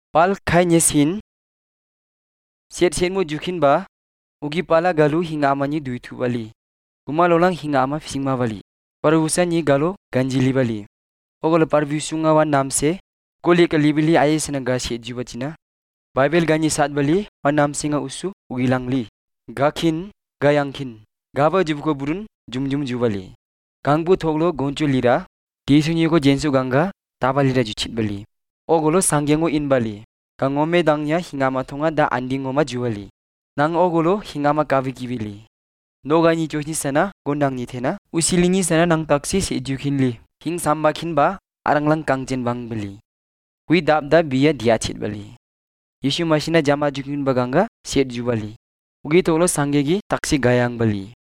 Pal khai nyesin set mo jukin ba ugi pala galu hinga amani duitu bali. Gumalolang hinga ama fisingma bali. Parubusan galo ganjili bali. Ogolo parvisunga wan namse koli kalibili aye senaga set jubatina. Bible ganyi saat bali wan namsinga usu ugilangli. Gakin gayangkin. Gaba jubuko burun jum jubali. Gangbu thoglo goncho lira. Disunyi ko jensu ganga tabalira juchit bali. Ogolo sanggengo in bali. Kangome dangnya hingama thonga da andingoma juwali. Nang ogolo hingama kavi kibili. Nogani chohni sana gondangni thena. Usilingi sana nang taksi si jukinli. Hing sambakin ba aranglang kangjen bang bali. Hui dabda biya diachit bali. Yesu masina jama jukin baganga set jubali. Ugi tolo sanggegi taksi gayang bali.